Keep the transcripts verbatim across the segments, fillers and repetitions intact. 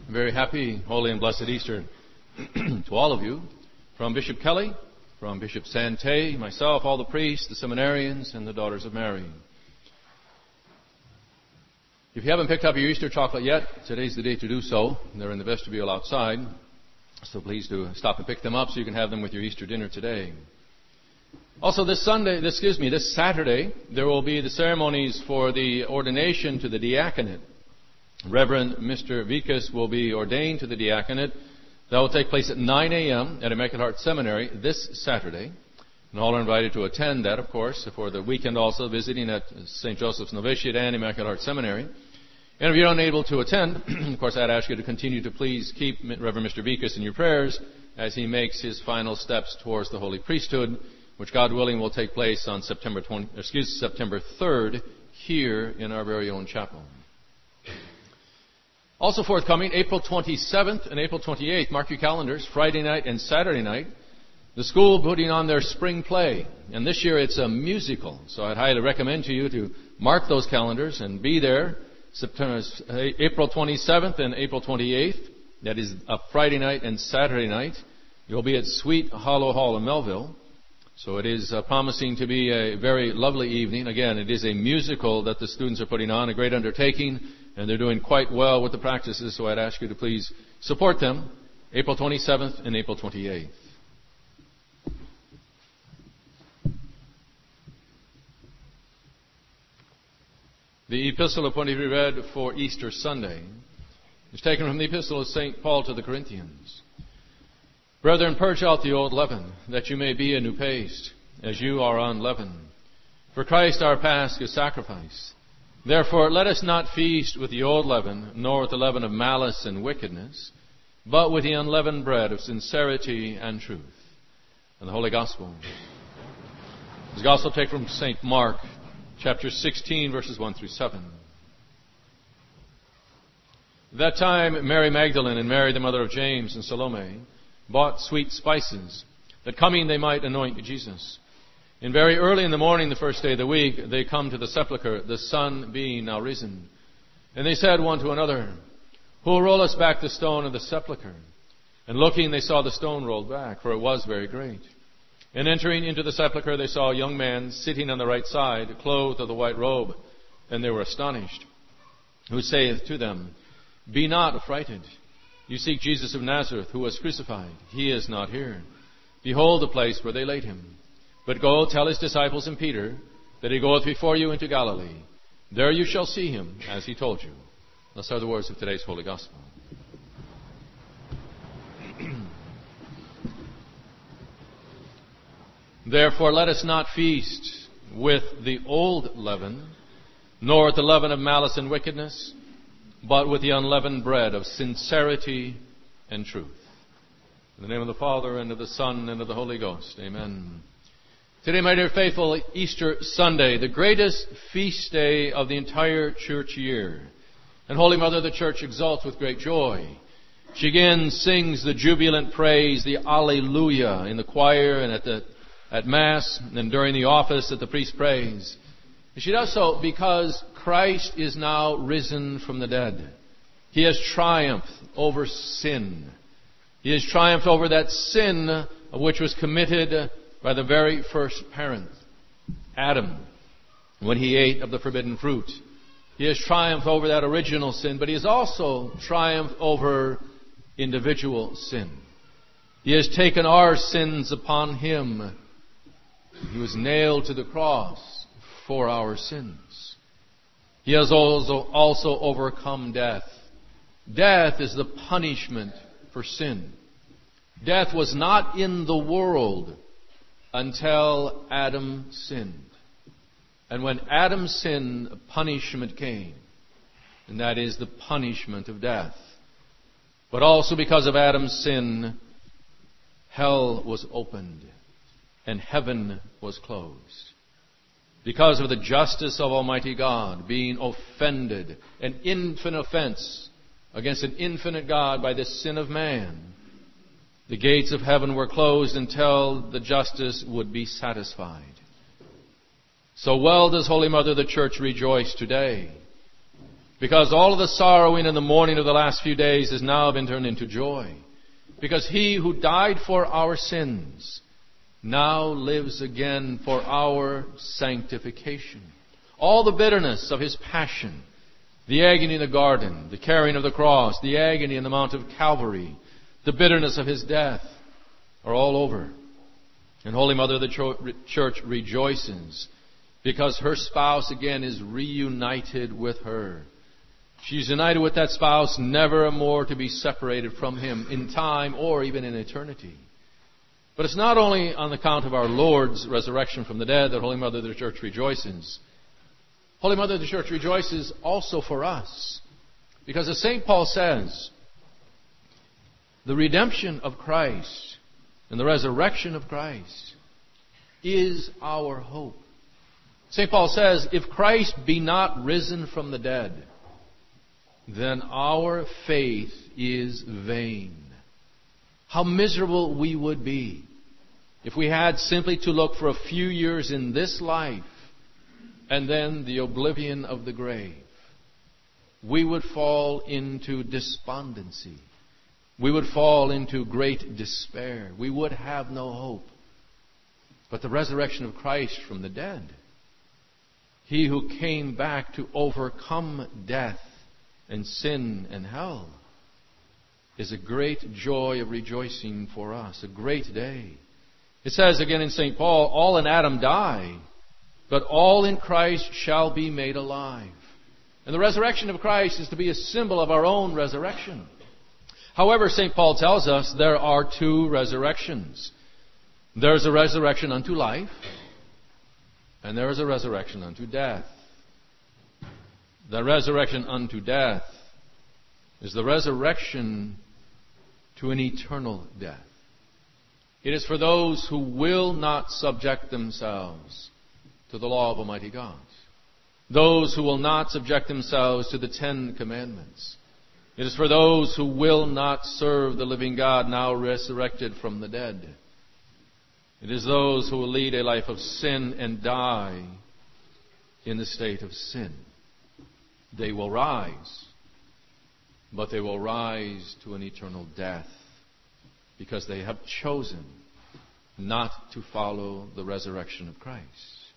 Very happy, holy, and blessed Easter to all of you. From Bishop Kelly, from Bishop Sante, myself, all the priests, the seminarians, and the daughters of Mary. If you haven't picked up your Easter chocolate yet, today's the day to do so. They're in the vestibule outside. So please do stop and pick them up so you can have them with your Easter dinner today. Also this Sunday, this, excuse me, this Saturday, there will be the ceremonies for the ordination to the diaconate. Reverend Mister Vikas will be ordained to the diaconate. That will take place at nine a.m. at Immaculate Heart Seminary this Saturday. And all are invited to attend that, of course, for the weekend also, visiting at Saint Joseph's Novitiate and Immaculate Heart Seminary. And if you're unable to attend, of course, I'd ask you to continue to please keep Reverend Mister Vikas in your prayers as he makes his final steps towards the holy priesthood, which, God willing, will take place on September twentieth, excuse, September third here in our very own chapel. Also forthcoming, April twenty-seventh and April twenty-eighth, mark your calendars, Friday night and Saturday night, the school putting on their spring play. And this year it's a musical, so I'd highly recommend to you to mark those calendars and be there September, April twenty-seventh and April twenty-eighth. That is a Friday night and Saturday night. You'll be at Sweet Hollow Hall in Melville. So it is uh, promising to be a very lovely evening. Again, it is a musical that the students are putting on, a great undertaking, and they're doing quite well with the practices, so I'd ask you to please support them, April twenty-seventh and April twenty-eighth. The epistle appointed to be read for Easter Sunday is taken from the epistle of Saint Paul to the Corinthians. Brethren, purge out the old leaven, that you may be a new paste, as you are unleavened. For Christ our Pasch is sacrifice. Therefore let us not feast with the old leaven, nor with the leaven of malice and wickedness, but with the unleavened bread of sincerity and truth. And the Holy Gospel. This Gospel taken from Saint Mark, chapter sixteen, verses one through seven. At that time, Mary Magdalene and Mary, the mother of James, and Salome bought sweet spices, that coming they might anoint Jesus. And very early in the morning, the first day of the week, they come to the sepulchre, the sun being now risen. And they said one to another, Who will roll us back the stone of the sepulchre? And looking, they saw the stone rolled back, for it was very great. And entering into the sepulchre, they saw a young man sitting on the right side, clothed with a white robe. And they were astonished. Who saith to them, Be not affrighted. You seek Jesus of Nazareth, who was crucified. He is not here. Behold the place where they laid him. But go, tell his disciples and Peter, that he goeth before you into Galilee. There you shall see him, as he told you. Thus are the words of today's Holy Gospel. Therefore let us not feast with the old leaven, nor with the leaven of malice and wickedness, but with the unleavened bread of sincerity and truth. In the name of the Father, and of the Son, and of the Holy Ghost. Amen. Today, my dear faithful, Easter Sunday, the greatest feast day of the entire church year. And Holy Mother of the Church exalts with great joy. She again sings the jubilant praise, the Alleluia, in the choir and at the at Mass, and during the office that the priest prays. She does so because Christ is now risen from the dead. He has triumphed over sin. He has triumphed over that sin which was committed by the very first parent, Adam, when he ate of the forbidden fruit. He has triumphed over that original sin, but he has also triumphed over individual sin. He has taken our sins upon him. He was nailed to the cross for our sins. He has also, also overcome death. Death is the punishment for sin. Death was not in the world until Adam sinned. And when Adam sinned, punishment came. And that is the punishment of death. But also because of Adam's sin, hell was opened and heaven was closed. Because of the justice of Almighty God being offended, an infinite offense against an infinite God by the sin of man, the gates of heaven were closed until the justice would be satisfied. So well does Holy Mother the Church rejoice today Because all of the sorrowing and the mourning of the last few days has now been turned into joy. Because He who died for our sins now lives again for our sanctification. All the bitterness of His passion, the agony in the garden, the carrying of the cross, the agony in the Mount of Calvary, the bitterness of His death are all over. And Holy Mother of the Church rejoices because her spouse again is reunited with her. She's united with that spouse, never more to be separated from him in time or even in eternity. But it's not only on account of our Lord's resurrection from the dead that Holy Mother of the Church rejoices. Holy Mother of the Church rejoices also for us. Because as Saint Paul says, the redemption of Christ and the resurrection of Christ is our hope. Saint Paul says, if Christ be not risen from the dead, then our faith is vain. How miserable we would be if we had simply to look for a few years in this life and then the oblivion of the grave. We would fall into despondency. We would fall into great despair. We would have no hope. But the resurrection of Christ from the dead, He who came back to overcome death and sin and hell, is a great joy of rejoicing for us, a great day. It says again in Saint Paul, all in Adam die, but all in Christ shall be made alive. And the resurrection of Christ is to be a symbol of our own resurrection. However, Saint Paul tells us there are two resurrections. There's a resurrection unto life, and there is a resurrection unto death. The resurrection unto death is the resurrection to an eternal death. It is for those who will not subject themselves to the law of Almighty God. Those who will not subject themselves to the Ten Commandments. It is for those who will not serve the living God now resurrected from the dead. It is those who will lead a life of sin and die in the state of sin. They will rise, but they will rise to an eternal death because they have chosen not to follow the resurrection of Christ.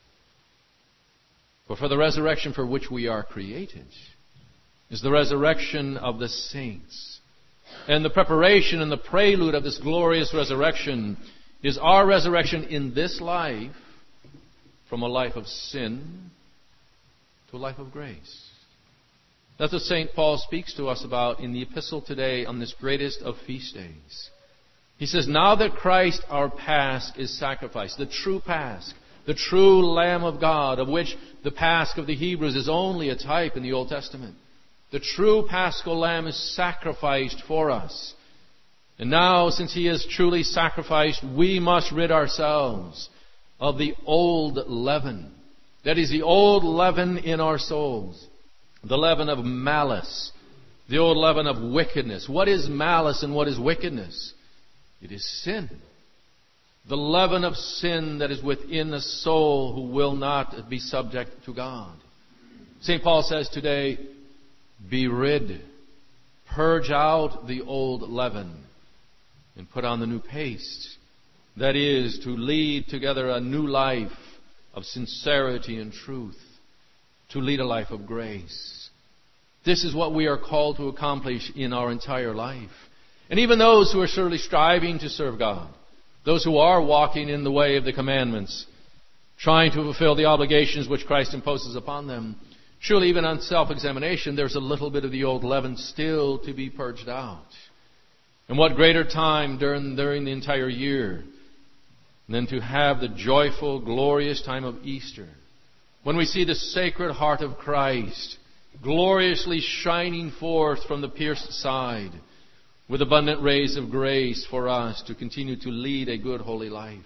But for the resurrection for which we are created is the resurrection of the saints. And the preparation and the prelude of this glorious resurrection is our resurrection in this life from a life of sin to a life of grace. That's what Saint Paul speaks to us about in the epistle today on this greatest of feast days. He says, now that Christ our Pasch is sacrificed, the true Pasch, the true Lamb of God, of which the Pasch of the Hebrews is only a type in the Old Testament. The true Paschal Lamb is sacrificed for us. And now, since He is truly sacrificed, we must rid ourselves of the old leaven. That is, the old leaven in our souls. The leaven of malice. The old leaven of wickedness. What is malice and what is wickedness? It is sin. The leaven of sin that is within a soul who will not be subject to God. Saint Paul says today, be rid. Purge out the old leaven and put on the new paste. That is, to lead together a new life of sincerity and truth. To lead a life of grace. This is what we are called to accomplish in our entire life. And even those who are surely striving to serve God, those who are walking in the way of the commandments, trying to fulfill the obligations which Christ imposes upon them, surely even on self-examination, there's a little bit of the old leaven still to be purged out. And what greater time during, during the entire year than to have the joyful, glorious time of Easter, when we see the Sacred Heart of Christ gloriously shining forth from the pierced side with abundant rays of grace for us to continue to lead a good, holy life.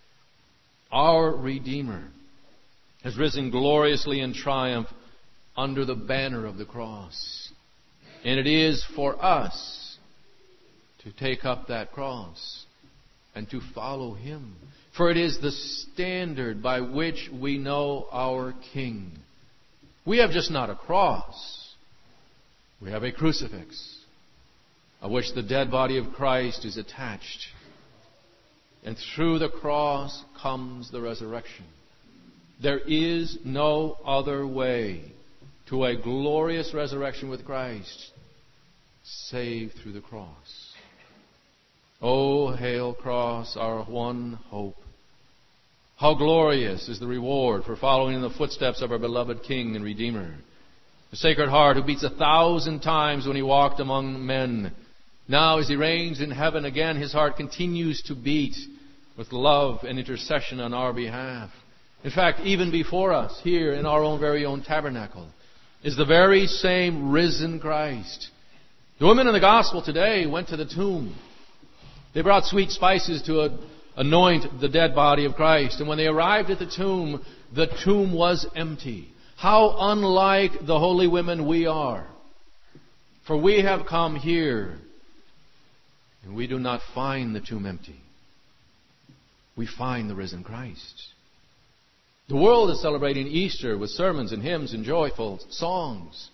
Our Redeemer has risen gloriously in triumph under the banner of the cross. And it is for us to take up that cross and to follow Him. For it is the standard by which we know our King. We have just not a cross. We have a crucifix of which the dead body of Christ is attached. And through the cross comes the resurrection. There is no other way to a glorious resurrection with Christ save through the cross. Oh, hail cross, our one hope. How glorious is the reward for following in the footsteps of our beloved King and Redeemer. The Sacred Heart, who beats a thousand times when he walked among men. Now, as he reigns in heaven again, his heart continues to beat with love and intercession on our behalf. In fact, even before us, here in our own very own tabernacle, is the very same risen Christ. The women in the gospel today went to the tomb. They brought sweet spices to anoint the dead body of Christ. And when they arrived at the tomb, the tomb was empty. How unlike the holy women we are. For we have come here, and we do not find the tomb empty. We find the risen Christ. The world is celebrating Easter with sermons and hymns and joyful songs.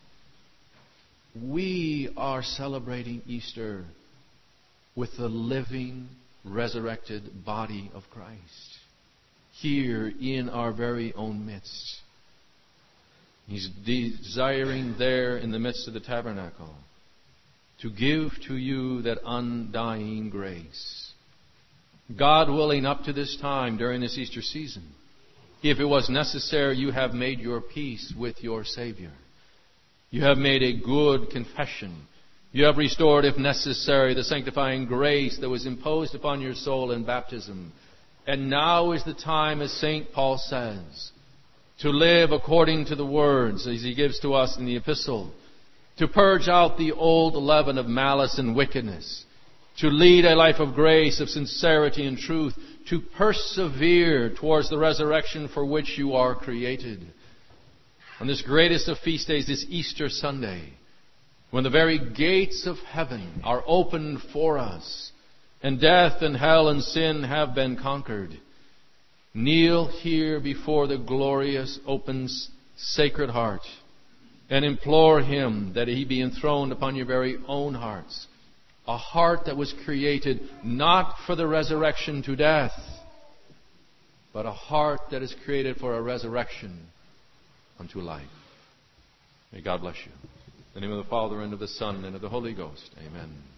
We are celebrating Easter with the living, resurrected body of Christ here in our very own midst. He's desiring there in the midst of the tabernacle to give to you that undying grace. God willing, up to this time during this Easter season, if it was necessary, you have made your peace with your Savior. You have made a good confession. You have restored, if necessary, the sanctifying grace that was imposed upon your soul in baptism. And now is the time, as Saint Paul says, to live according to the words, as he gives to us in the epistle, to purge out the old leaven of malice and wickedness, to lead a life of grace, of sincerity and truth, to persevere towards the resurrection for which you are created. On this greatest of feast days, this Easter Sunday, when the very gates of heaven are opened for us, and death and hell and sin have been conquered, kneel here before the glorious, open, sacred heart, and implore Him that He be enthroned upon your very own hearts. A heart that was created not for the resurrection to death, but a heart that is created for a resurrection unto life. May God bless you. In the name of the Father, and of the Son, and of the Holy Ghost. Amen.